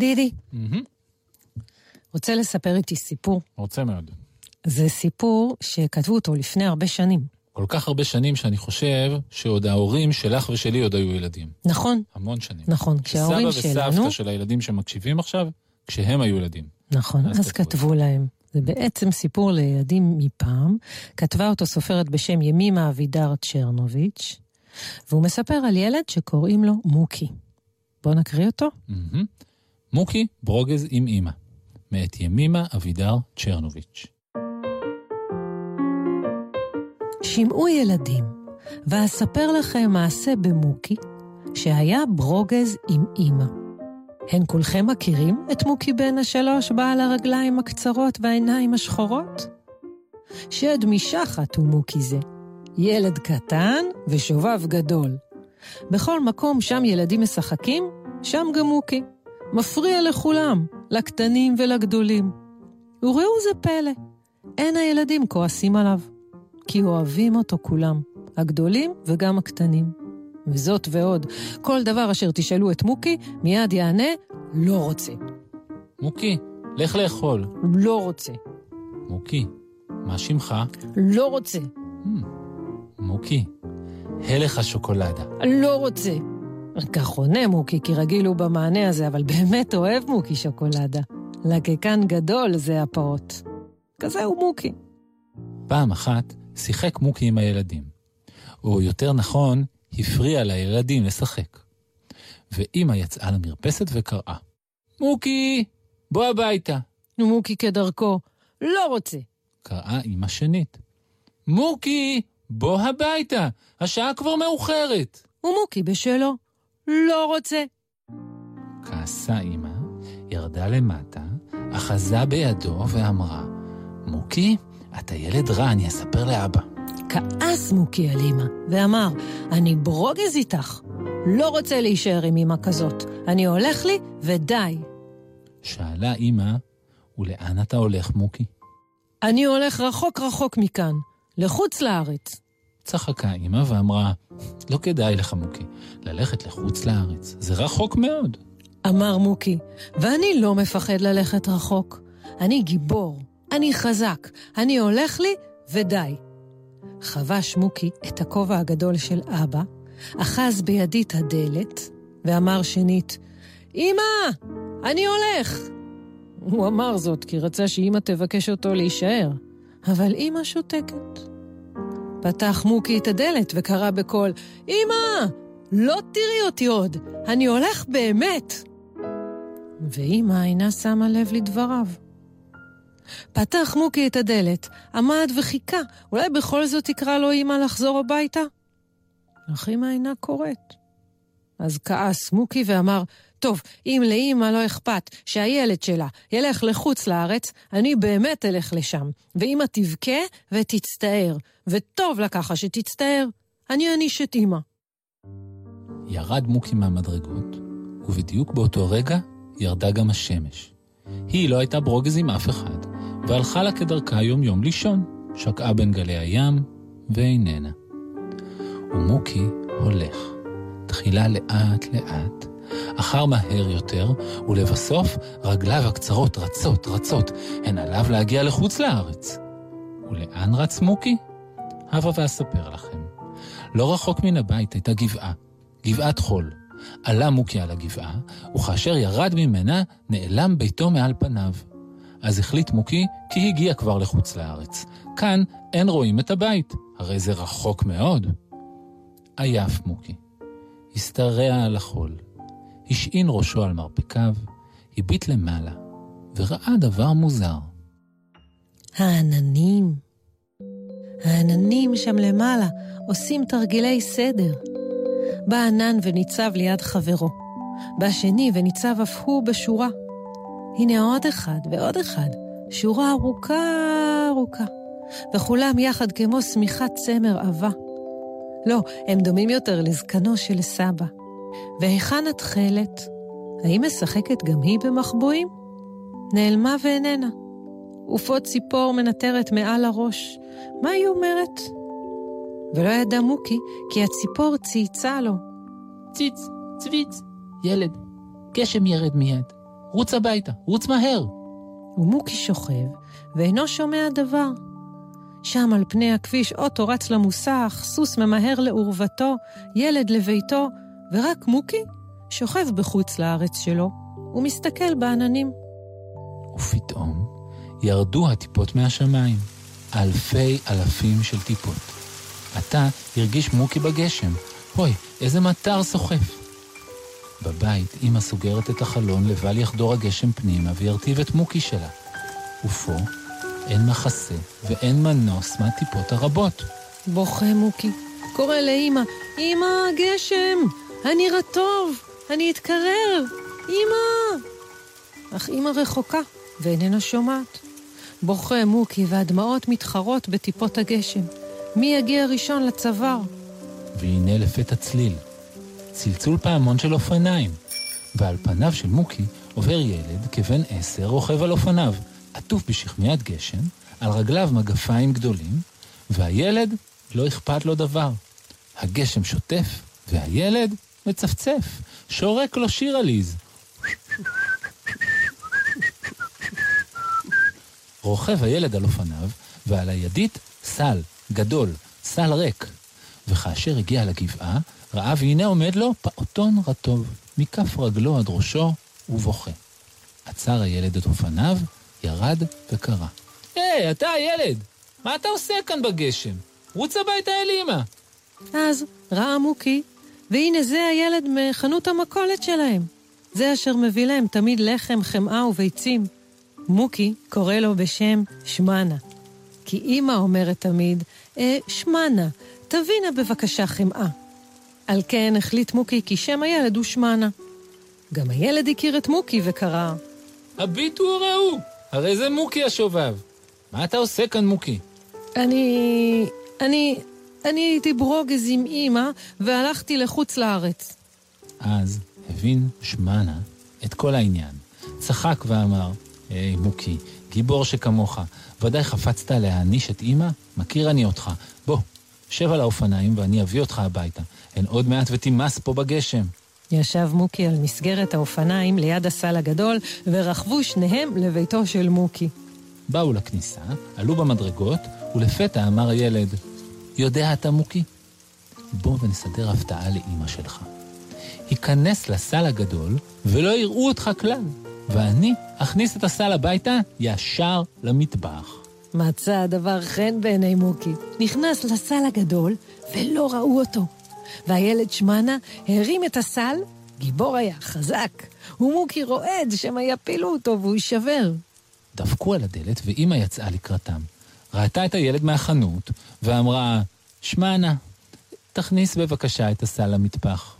דידי, Mm-hmm. רוצה לספר איתי סיפור? רוצה מאוד. זה סיפור שכתבו אותו לפני הרבה שנים. כל כך הרבה שנים שאני חושב שעוד ההורים שלך ושלי עוד היו ילדים. נכון. המון שנים. נכון, כשההורים שלנו... סבא וסבתא של הילדים שמקשיבים עכשיו, כשהם היו ילדים. נכון, אז, אז כתבו, כתבו להם. זה בעצם סיפור לילדים מפעם. כתבה אותו סופרת בשם ימימה אבידר צ'רנוביץ', והוא מספר על ילד שקוראים לו מוקי. בואו נקריא אותו. Mm-hmm. מוקי ברוגז עם אמא, מאת ימימה אבידר צ'רנוביץ'. שמעו ילדים, ואספר לכם מעשה במוקי, שהיה ברוגז עם אמא. הן כולכם מכירים את מוקי בן השלוש בעל הרגליים הקצרות והעיניים השחורות? שד משחת הוא מוקי זה, ילד קטן ושובב גדול. בכל מקום שם ילדים משחקים, שם גם מוקי. מפריע לכולם, לקטנים ולגדולים. וראו זה פלא, אין הילדים כועסים עליו, כי אוהבים אותו כולם, הגדולים וגם הקטנים. וזאת ועוד, כל דבר אשר תשאלו את מוקי, מיד יענה, לא רוצה. מוקי, לך לאכול. לא רוצה. מוקי, מה שמך? לא רוצה. Hmm, מוקי, הלך שוקולדה. לא רוצה. כך עונה מוקי, כי רגיל הוא במענה הזה, אבל באמת אוהב מוקי שוקולדה. לקקן גדול זה הפעות. כזה הוא מוקי. פעם אחת שיחק מוקי עם הילדים. או יותר נכון, הפריע לילדים לשחק. ואמא יצאה למרפסת וקראה. מוקי, בוא הביתה. מוקי כדרכו, לא רוצה. קראה אמא שנית. מוקי, בוא הביתה, השעה כבר מאוחרת. ומוקי בשלו, לא רוצה. כעסה אמא, ירדה למטה, אחזה בידו ואמרה, מוקי, אתה ילד רע, אני אספר לאבא. כעס מוקי על אמא, ואמר, אני ברוגז איתך, לא רוצה להישאר עם אמא כזאת, אני הולך לי ודי. שאלה אמא, ולאן אתה הולך מוקי? אני הולך רחוק רחוק מכאן, לחוץ לארץ. צחקה אמא ואמרה, לא כדאי לך מוקי, ללכת לחוץ לארץ, זה רחוק מאוד. אמר מוקי, ואני לא מפחד ללכת רחוק, אני גיבור, אני חזק, אני הולך לי ודי. חבש מוקי את הכובע הגדול של אבא, אחז בידית הדלת, ואמר שנית, אמא, אני הולך. הוא אמר זאת כי רצה שאמא תבקש אותו להישאר, אבל אמא שותקת. פתח מוקי את הדלת וקרא בקול, אמא, לא תראי אותי עוד, אני הולך באמת. ואמא אינה שמה לב לדבריו. פתח מוקי את הדלת, עמד וחיכה, אולי בכל זאת תקרא לו אמא לחזור הביתה? אך אמא אינה קוראת. אז כעס מוקי ואמר, טוב, אם לאמא לא אכפת שהילד שלה ילך לחוץ לארץ, אני באמת אלך לשם, ואמא תבכה ותצטער, וטוב לקחה שתצטער, אני אניש את אמא. ירד מוקי מהמדרגות, ובדיוק באותו רגע ירדה גם השמש. היא לא הייתה ברוגז עם אף אחד, והלכה לה כדרכה יום יום לישון, שקעה בין גלי הים, ואיננה. ומוקי הולך, תחילה לאט לאט, אחר מהר יותר, ולבסוף רגליו הקצרות רצות רצות, הן עליו להגיע לחוץ לארץ. ולאן רץ מוקי? הבה ואספר לכם. לא רחוק מן הבית הייתה גבעה, גבעת חול. עלה מוקי על הגבעה, וכאשר ירד ממנה, נעלם ביתו מעל פניו. אז החליט מוקי כי הגיע כבר לחוץ לארץ. כאן אין רואים את הבית, הרי זה רחוק מאוד. עייף מוקי. הסתרע על החול. השעין ראשו על מרפקיו, הביט למעלה, וראה דבר מוזר. העננים. העננים שם למעלה עושים תרגילי סדר. בא ענן וניצב ליד חברו. בא שני וניצב אף הוא בשורה. הנה עוד אחד ועוד אחד, שורה ארוכה ארוכה, וכולם יחד כמו סמיכת צמר אהבה. לא, הם דומים יותר לזקנו של סבא. והיכן התחלת? האם משחקת גם היא במחבואים? נעלמה ואיננה. ופה ציפור מנטרת מעל הראש. מה היא אומרת? ולא ידע מוקי, כי הציפור צייצה לו. ציץ, צוויץ, ילד, גשם ירד מיד. רוץ הביתה, רוץ מהר. ומוקי שוכב, ואינו שומע דבר. שם על פני הכביש אוטו רץ למוסך, סוס ממהר לעורבתו, ילד לביתו, ורק מוקי שוכב בחוץ לארץ שלו, ומסתכל בעננים. ופתאום ירדו הטיפות מהשמיים, אלפי אלפים של טיפות. עתה הרגיש מוקי בגשם, אוי, איזה מטר סוחף. בבית אמא סוגרת את החלון לבל יחדור הגשם פנימה וירטיב את מוקי שלה. ופה אין מחסה ואין מנוס מהטיפות הרבות. בוכה מוקי, קורא לאמא, אמא, גשם, אני רטוב, אני אתקרר, אמא. אך אמא רחוקה ואיננה שומעת. בוכה מוקי והדמעות מתחרות בטיפות הגשם. מי יגיע ראשון לצוואר? והנה לפתע צליל. צלצול פעמון של אופניים. ועל פניו של מוקי עובר ילד כבן עשר רוכב על אופניו, עטוף בשכמיית גשם, על רגליו מגפיים גדולים, והילד לא אכפת לו דבר. הגשם שוטף, והילד מצפצף, שורק לו שיר עליז. רוכב הילד על אופניו, ועל הידית סל גדול, סל ריק. וכאשר הגיע לגבעה, ראה והנה עומד לו פעוטון רטוב, מכף רגלו עד ראשו ובוכה. עצר הילד את אופניו, ירד וקרא. היי, אתה הילד, מה אתה עושה כאן בגשם? רוץ הביתה אל אמא. אז ראה מוקי, והנה זה הילד מחנות המכולת שלהם. זה אשר מביא להם תמיד לחם, חמאה וביצים. מוקי קורא לו בשם שמנה. כי אמא אומרת תמיד, אה, שמנה, תבינה בבקשה חמאה. על כן החליט מוקי כי שם הילד הוא שמנה. גם הילד הכיר את מוקי וקרא. הביטו וראו, הרי זה מוקי השובב. מה אתה עושה כאן מוקי? אני... אני... אני הייתי ברוגז עם אמא והלכתי לחוץ לארץ. אז הבין שמנה את כל העניין. צחק ואמר, היי מוקי, גיבור שכמוך, ודאי חפצת להעניש את אמא? מכיר אני אותך. בוא, שב על האופניים ואני אביא אותך הביתה. הן עוד מעט ותימס פה בגשם. ישב מוקי על מסגרת האופניים ליד הסל הגדול, ורחבו שניהם לביתו של מוקי. באו לכניסה, עלו במדרגות, ולפתע אמר הילד, יודע אתה מוקי? בוא ונסדר הפתעה לאמא שלך. היכנס לסל הגדול, ולא יראו אותך כלל. ואני אכניס את הסל הביתה ישר למטבח. מצא הדבר חן בעיני מוקי. נכנס לסל הגדול ולא ראו אותו. והילד שמנה הרים את הסל, גיבור היה חזק. ומוקי רועד שמא יפילו אותו והוא יישבר. דפקו על הדלת ואמא יצאה לקראתם. ראתה את הילד מהחנות ואמרה, שמנה, תכניס בבקשה את הסל למטבח.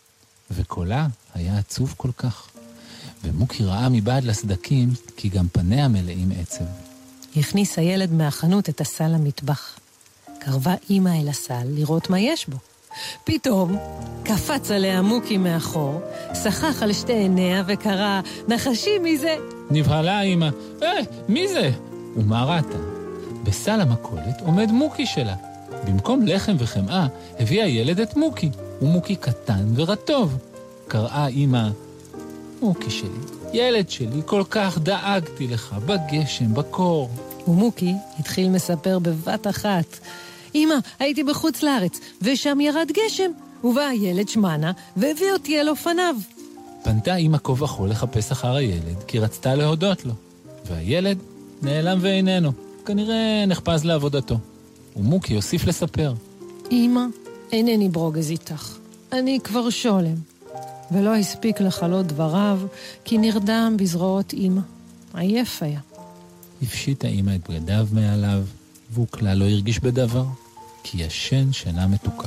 וקולה היה עצוב כל כך. ומוקי ראה מבעד לסדקים כי גם פניה מלאים עצב. הכניס הילד מהחנות את הסל למטבח. קרבה אמא אל הסל לראות מה יש בו. פתאום קפץ עליה מוקי מאחור, שחח על שתי עיניה וקרא, נחשי מי זה? נבהלה אמא, אה, מי זה? ומה ראתה? בסל המכולת עומד מוקי שלה. במקום לחם וחמאה הביא הילד את מוקי, ומוקי קטן ורטוב. קראה אמא, מוקי שלי, ילד שלי, כל כך דאגתי לך, בגשם, בקור. ומוקי התחיל מספר בבת אחת. אמא, הייתי בחוץ לארץ, ושם ירד גשם, ובא הילד שמנה, והביא אותי אל אופניו. פנתה אמא כה וכה לחפש אחר הילד, כי רצתה להודות לו. והילד נעלם ואיננו, כנראה נחפז לעבודתו. ומוקי הוסיף לספר. אמא, אינני ברוגז איתך, אני כבר שולם. ולא הספיק לחלות דבריו, כי נרדם בזרועות אמא. עייף היה. הפשיטה אמא את בגדיו מעליו, והוא כלל לא הרגיש בדבר, כי ישן שינה מתוקה.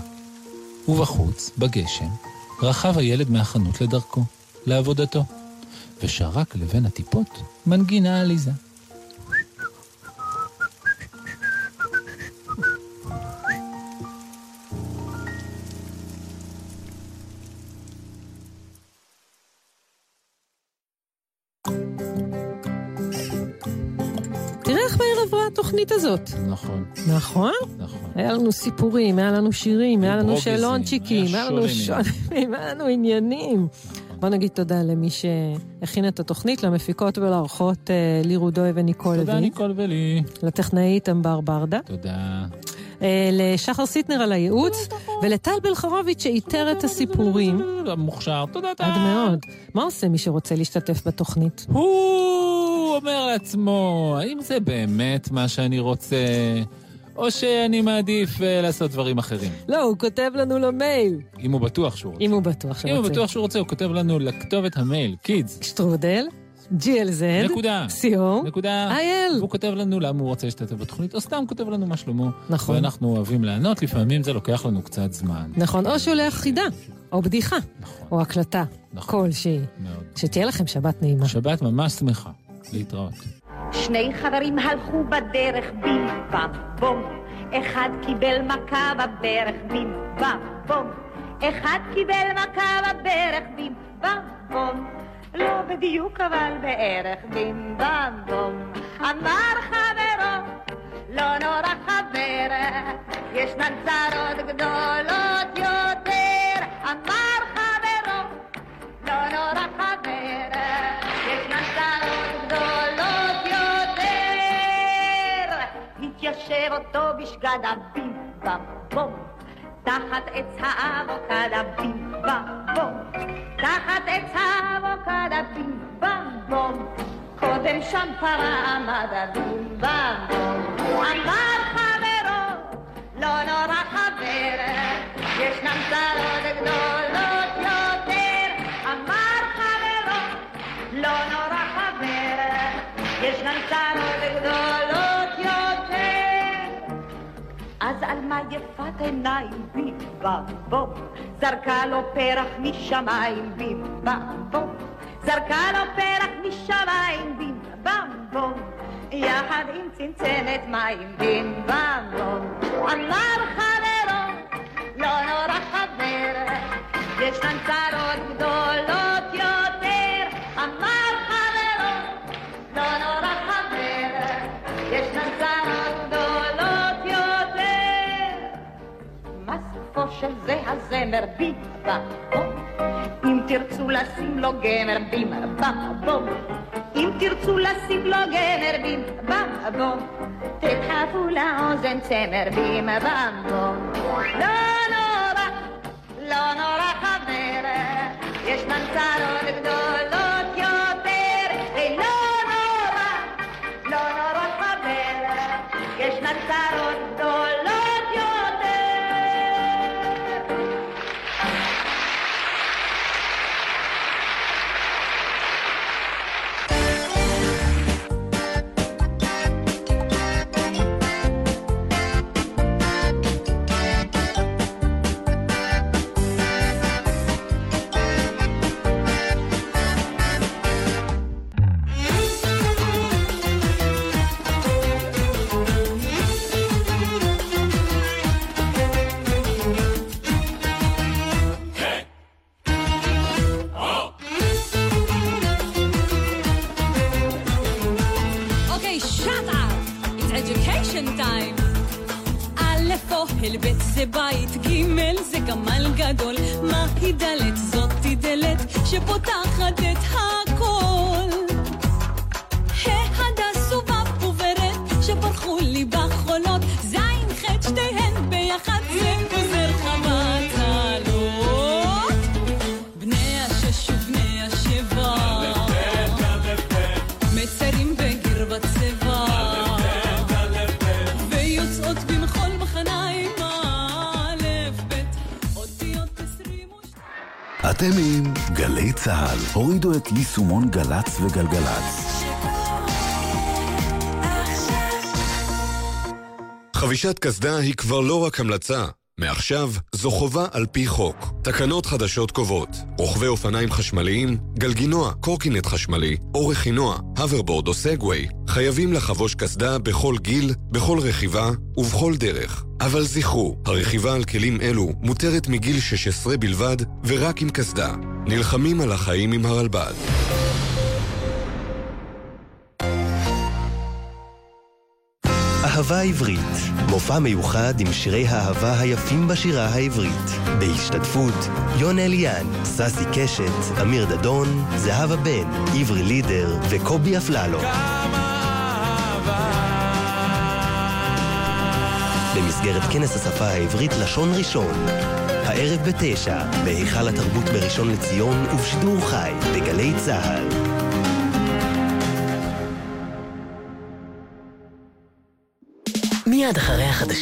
ובחוץ, בגשם, רכב הילד מהחנות לדרכו, לעבודתו, ושרק לבין הטיפות מנגינה עליזה. התוכנית הזאת. נכון. נכון? נכון. היה לנו סיפורים, היה לנו שירים, היה לנו שאלונצ'יקים, היה לנו שונים, היה לנו עניינים. בוא נגיד תודה למי שהכין את התוכנית, למפיקות ולאורחות ליר דוי וניקול לוי. תודה ניקול ולי. לטכנאית אמבר ברדה. תודה. לשחר סיטנר על הייעוץ, ולטל בלחרוביץ' שאיתר את הסיפורים. מוכשר, תודה תודה. עד מאוד. מה עושה מי שרוצה להשתתף בתוכנית? הוא אומר לעצמו, האם זה באמת מה שאני רוצה, או שאני מעדיף לעשות דברים אחרים? לא, הוא כותב לנו למייל. אם הוא בטוח שהוא רוצה. אם הוא בטוח שהוא אם רוצה. הוא בטוח שהוא רוצה, הוא כותב לנו לכתובת המייל, kids. שטרודל. ג'י אל זד, נקודה, סיום, נקודה, אייל. והוא כותב לנו למה הוא רוצה להשתתף בתוכנית, או סתם כותב לנו מה שלמה. נכון. ואנחנו אוהבים לענות, לפעמים זה לוקח לנו קצת זמן. נכון, או שולח חידה, או בדיחה, נכון. או הקלטה, נכון. כלשהי. מאוד. שתהיה לכם שבת נעימה. שבת ממש שמחה. להתראות. שני חברים הלכו בדרך בים בם בום, אחד קיבל מכה בברך בים בם בום, אחד קיבל מכה בברך בים בם בום, לא בדיוק אבל בערך בים בם בום. אמר חברו לא נורא חבר, ישנן צרות גדולות יותר. אמר חברו לא נורא חבר, ישנן צרות גדולות יותר. התיישב אותו בשגד הבים בם בום, תחת עץ האבוקדה בים בם בום, תחת עץ האבוקדה בים בם בום, קודם שם פרה עמד הבים בם בום. אמר חברו לא נורא חבר, ישנן צרות גדולות יותר. אמר חברו לא נורא חבר, ישנן צרות גדולות יותר. אז על מה יפת עיניים בים בם בום, זרקה לו פרח משמיים בים בם בום, זרקה לו פרח משמיים בים בם בום, יחד עם צנצנת מים בים בם בום. אמר חברו לא נורא חבר, ישנן צרות גדולות יותר. אמר חברו לא נורא חבר, ישנן צרות גדולות יותר. מה סופו של זה הזמר בים בם בום, אם תרצו לשים לו גמר בים בם בום, אם תרצו לשים לו גמר בים בם בום, תדחפו לאוזן צמר בים בם בום. לא נורא, לא נורא חבר, ישנן צרות גדולות יותר. לא נורא, לא נורא חבר, ישנן צרות גדולות יותר. בית זה בית, ג' זה גמל גדול, מה היא דלת? זאת היא דלת שפותחת את הכל. ההדס ובב וברד שפרחו לי בחולות, זין חט שתיהן ביחד זה גוזר חמת עלות. בני השש ובני השבע מצרים בגיר בצבע ויוצאות במחול מחניים. אתם עם גלי צהל, הורידו את יישומון גלץ וגלגלץ. חבישת קסדה היא כבר לא רק המלצה. מעכשיו זו חובה על פי חוק. תקנות חדשות קובעות: רוכבי אופניים חשמליים, גלגינוע, קורקינט חשמלי או רכינוע, הוברבורד או סגווי, חייבים לחבוש קסדה בכל גיל, בכל רכיבה ובכל דרך. אבל זכרו, הרכיבה על כלים אלו מותרת מגיל שש עשרה בלבד ורק עם קסדה. נלחמים על החיים עם הרלב"ד. אהבה עברית, מופע מיוחד עם שירי האהבה היפים בשירה העברית. בהשתתפות יון אליאן, ססי קשת, אמיר דדון, זהבה בן, עברי לידר וקובי אפללו. במסגרת כנס השפה העברית לשון ראשון. הערב בתשע, בהיכל התרבות בראשון לציון ובשידור חי בגלי צהל. מיד אחרי החדשות.